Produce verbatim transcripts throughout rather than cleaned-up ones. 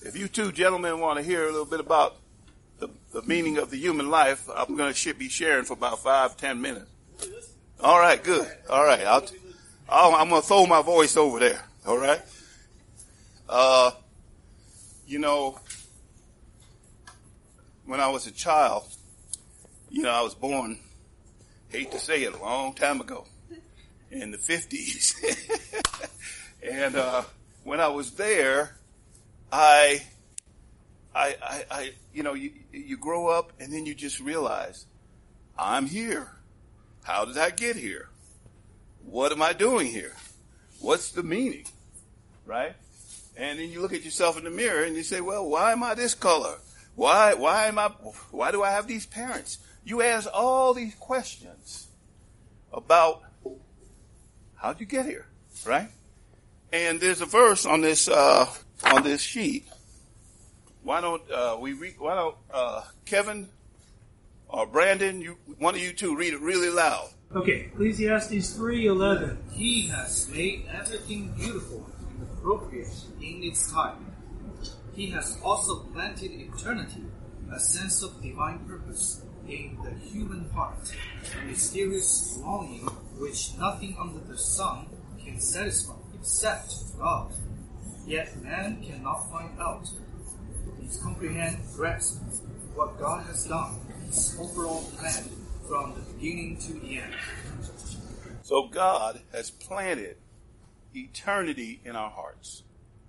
If you two gentlemen want to hear a little bit about the, the meaning of the human life, I'm going to be sharing for about five, ten minutes. All right, good. All right. I'll, I'll, I'm going to throw my voice over there. All right. Uh, you know, when I was a child, you know, I was born, hate to say it, a long time ago, in the fifties. And uh, when I was there, I, I, I, I, you know, you, you grow up and then you just realize, I'm here. How did I get here? What am I doing here? What's the meaning? Right? And then you look at yourself in the mirror and you say, well, why am I this color? Why, why am I, why do I have these parents? You ask all these questions about how'd you get here? Right? And there's a verse on this, uh, on this sheet. Why don't, uh, we read, why don't, uh, Kevin or Brandon, you, one of you two read it really loud. Okay, Ecclesiastes three eleven. He has made everything beautiful and appropriate in its time. He has also planted eternity, a sense of divine purpose, in the human heart, a mysterious longing which nothing under the sun can satisfy except God. Yet man cannot find out, comprehend, grasp what God has done, His overall plan from the beginning to the end. So God has planted eternity in our hearts.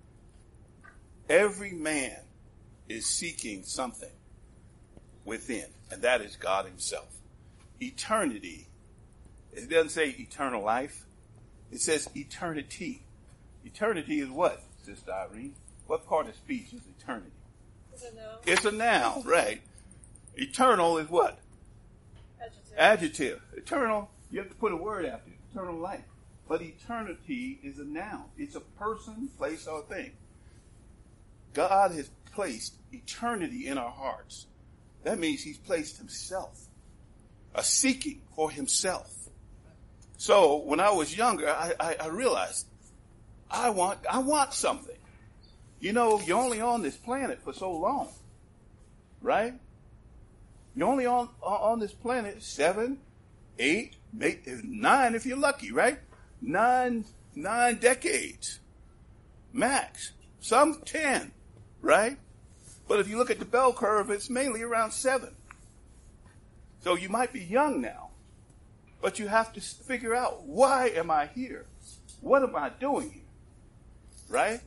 Every man is seeking something within, and that is God Himself. Eternity, it doesn't say eternal life. It says eternity. Eternity is what, Sister Irene? What part of speech is eternity? It's a noun. It's a noun, right. Eternal is what? Adjective. Adjective. Eternal, you have to put a word after it. Eternal life. But eternity is a noun. It's a person, place, or thing. God has placed eternity in our hearts. That means He's placed Himself. A seeking for Himself. So when I was younger, I, I, I realized I want I want something. You know, you're only on this planet for so long, right? You're only on on this planet seven, eight, maybe nine if you're lucky, right? Nine nine decades, max. Some ten, right? But if you look at the bell curve, it's mainly around seven. So you might be young now, but you have to figure out, why am I here? What am I doing here? Right?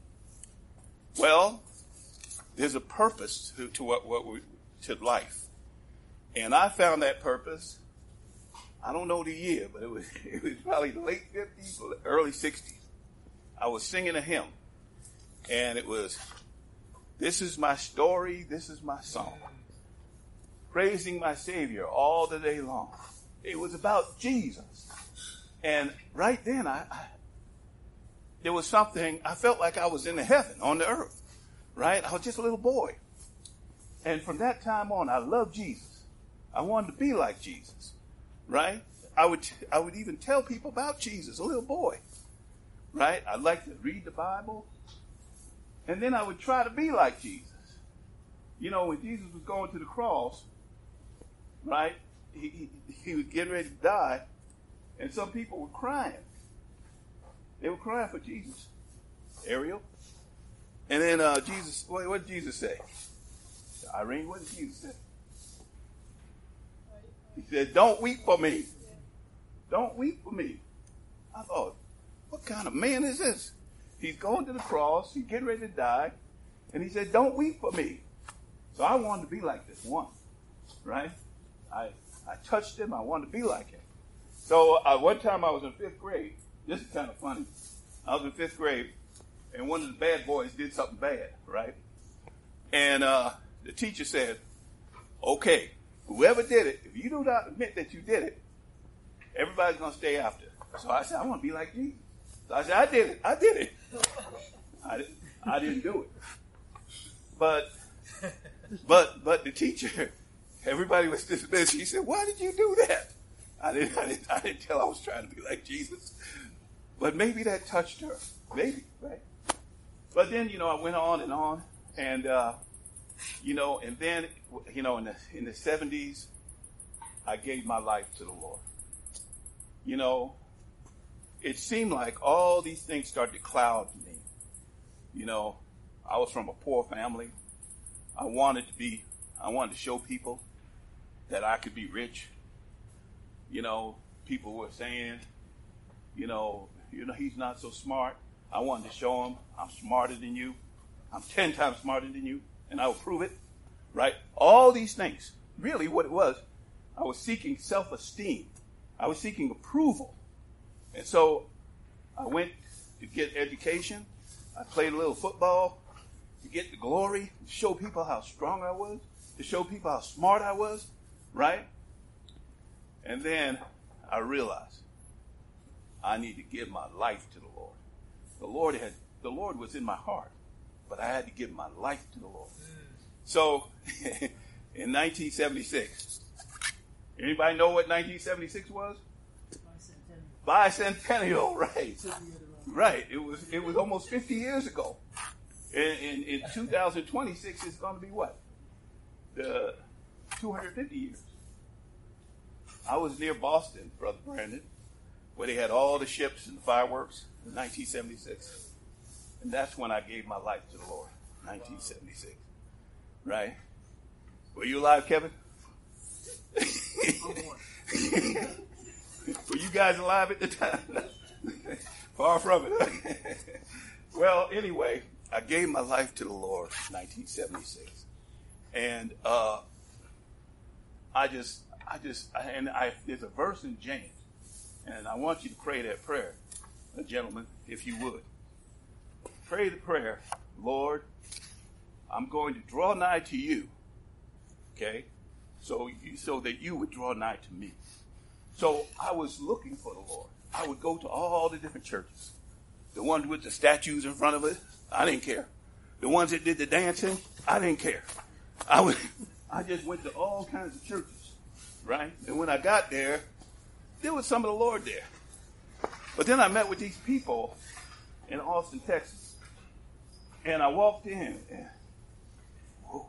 Well, there's a purpose to, to what, what we, to life. And I found that purpose, I don't know the year, but it was, it was probably the late fifties, early sixties. I was singing a hymn, and it was, this is my story, this is my song. Praising my Savior all the day long. It was about Jesus. And right then, I, I there was something, I felt like I was in the heaven, on the earth, right? I was just a little boy. And from that time on, I loved Jesus. I wanted to be like Jesus, right? I would, I would even tell people about Jesus, a little boy, right? I'd like to read the Bible. And then I would try to be like Jesus. You know, when Jesus was going to the cross, right? He, he, he was getting ready to die, and some people were crying. They were crying for Jesus. Ariel. And then uh, Jesus, what, what did Jesus say? Irene, what did Jesus say? He said, don't weep for me. Don't weep for me. I thought, what kind of man is this? He's going to the cross, he's getting ready to die, and he said, don't weep for me. So I wanted to be like this one, right? I I touched him, I wanted to be like him. So uh, one time I was in fifth grade. This is kind of funny. I was in fifth grade, and one of the bad boys did something bad, right? And uh, the teacher said, okay, whoever did it, if you do not admit that you did it, everybody's going to stay after. So I said, I want to be like Jesus. So I said, I did it. I did it. I, didn't, I didn't do it. But, but, but the teacher, everybody was dismissed. She said, why did you do that? I didn't, I didn't, I didn't tell I was trying to be like Jesus. But maybe that touched her. Maybe, right? But then, you know, I went on and on. And, uh, you know, and then, you know, in the, in the seventies, I gave my life to the Lord. You know, it seemed like all these things started to cloud me. You know, I was from a poor family. I wanted to be, I wanted to show people that I could be rich. You know, people were saying, you know, you know, he's not so smart. I wanted to show him I'm smarter than you. I'm ten times smarter than you, and I will prove it, right? All these things. Really what it was, I was seeking self-esteem. I was seeking approval. And so I went to get education. I played a little football to get the glory, to show people how strong I was, to show people how smart I was, right? And then I realized I need to give my life to the Lord. The Lord had, the Lord was in my heart, but I had to give my life to the Lord. So in nineteen seventy-six, anybody know what nineteen seventy-six was? Bicentennial, right? Right. It was it was almost fifty years ago. In, in, in two thousand twenty-six, it's going to be what? The two hundred fifty years. I was near Boston, Brother Brandon, where they had all the ships and the fireworks in nineteen seventy-six. And that's when I gave my life to the Lord, nineteen seventy-six. Right? Were you alive, Kevin? Were you guys alive at the time? Far from it. Well, anyway, I gave my life to the Lord in nineteen seventy-six. And uh, I just, I just, and I, there's a verse in James, and I want you to pray that prayer, uh, gentlemen, if you would. Pray the prayer, Lord, I'm going to draw nigh to you, okay, so you, so that you would draw nigh to me. So I was looking for the Lord. I would go to all the different churches. The ones with the statues in front of it, I didn't care. The ones that did the dancing, I didn't care. I would, I just went to all kinds of churches, right? And when I got there, there was some of the Lord there. But then I met with these people in Austin, Texas. And I walked in and, whoa.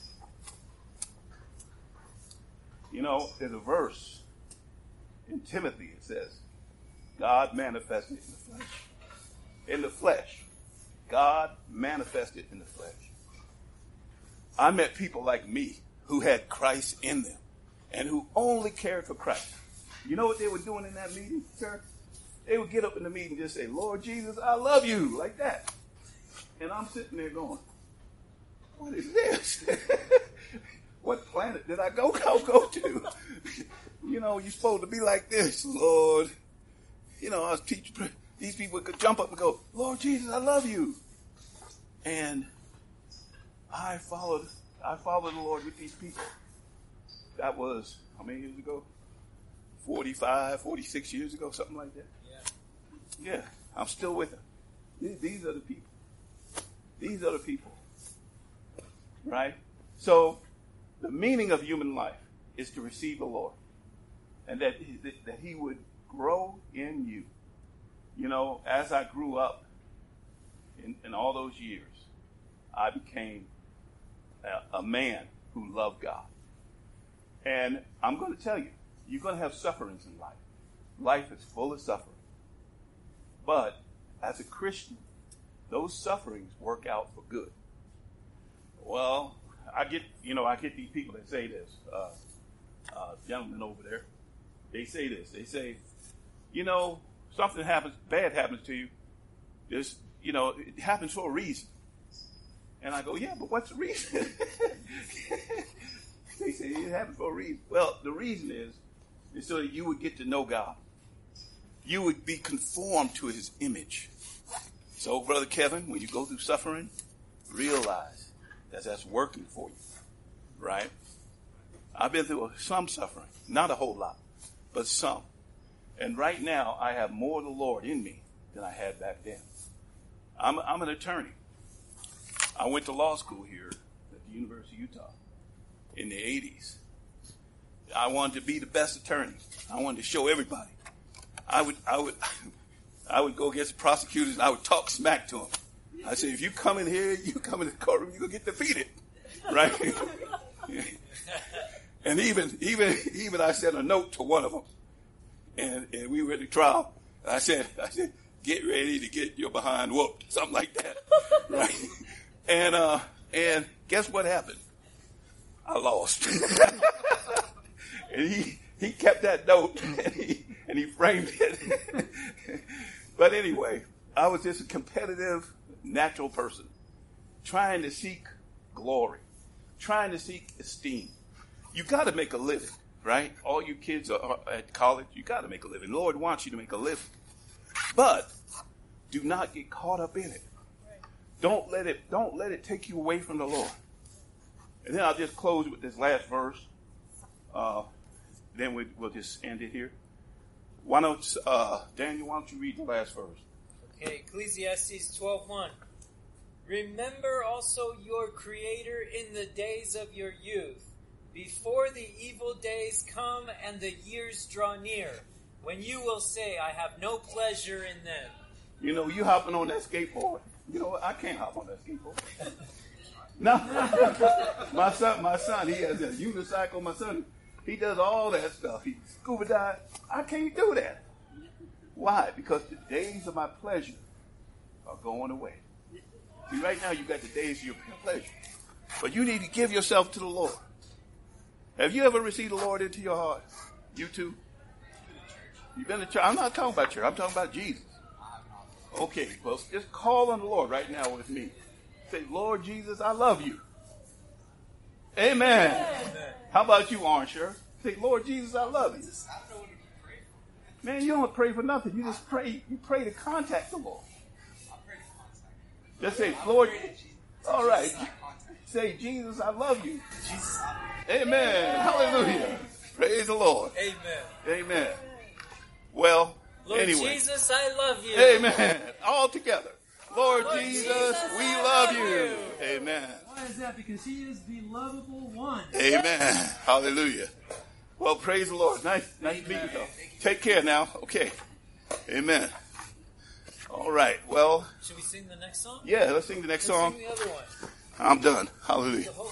You know, there's a verse in Timothy. It says, God manifested in the flesh. In the flesh. God manifested in the flesh. I met people like me who had Christ in them and who only cared for Christ. You know what they were doing in that meeting, sir? They would get up in the meeting and just say, Lord Jesus, I love you, like that. And I'm sitting there going, what is this? What planet did I go, go, go to? You know, you're supposed to be like this, Lord. You know, I was teaching, these people could jump up and go, Lord Jesus, I love you. And I followed, I followed the Lord with these people. That was, how many years ago? forty-five, forty-six years ago, something like that. Yeah. Yeah, I'm still with them. These are the people. These are the people. Right? So, the meaning of human life is to receive the Lord. And that, that he would grow in you. You know, as I grew up in, in all those years, I became a, a man who loved God. And I'm going to tell you, you're going to have sufferings in life. Life is full of suffering. But as a Christian, those sufferings work out for good. Well, I get, you know, I get these people that say this. Uh, uh, gentlemen over there, they say this. They say, you know, something happens, bad happens to you. There's, you know, it happens for a reason. And I go, yeah, but what's the reason? They say it happens for a reason. Well, the reason is, is so that you would get to know God. You would be conformed to his image. So, Brother Kevin, when you go through suffering, realize that that's working for you, right? I've been through some suffering, not a whole lot, but some. And right now, I have more of the Lord in me than I had back then. I'm, I'm an attorney. I went to law school here at the University of Utah in the eighties. I wanted to be the best attorney. I wanted to show everybody. I would, I would, I would go against the prosecutors and I would talk smack to them. I said, if you come in here, you come in the courtroom, you're going to get defeated. Right? And even, even, even I sent a note to one of them. And, and we were at the trial. I said, I said, get ready to get your behind whooped. Something like that. Right? And, uh, and guess what happened? I lost. And he, he kept that note and he, and he framed it. But anyway, I was just a competitive, natural person, trying to seek glory, trying to seek esteem. You got to make a living, right? All you kids are at college, you got to make a living. The Lord wants you to make a living. But do not get caught up in it. Don't let it, don't let it take you away from the Lord. And then I'll just close with this last verse. Uh, then we, we'll just end it here. Why don't, uh, Daniel, why don't you read the last verse? Okay, Ecclesiastes twelve one. Remember also your Creator in the days of your youth, before the evil days come and the years draw near, when you will say, I have no pleasure in them. You know, you hopping on that skateboard. You know what? I can't hop on that skateboard. No. my son, my son, he has a unicycle. My son, he does all that stuff. He scuba dive. I can't do that. Why? Because the days of my pleasure are going away. See, right now you got the days of your pleasure. But you need to give yourself to the Lord. Have you ever received the Lord into your heart? You too? You've been to church. I'm not talking about church. I'm talking about Jesus. Okay, well, just call on the Lord right now with me. Say, Lord Jesus, I love you. Amen. Amen. How about you, Arnsher? Say, Lord Jesus, I love you. Man, you don't pray for nothing. You just pray. You pray to contact the Lord. Just say, Lord. All right. Say, Jesus, I love you. Amen. Hallelujah. Praise the Lord. Amen. Amen. Well, Lord anyway. Jesus, I love you. Amen. All together. Lord, Lord Jesus, Jesus, we I love love you. you. Amen. Why is that? Because he is the lovable one. Amen. Hallelujah. Well, praise the Lord. Nice, nice meeting you. Take care now. Okay. Amen. All right. Well. Should we sing the next song? Yeah, let's sing the next Let's song. sing the other one. I'm done. Hallelujah.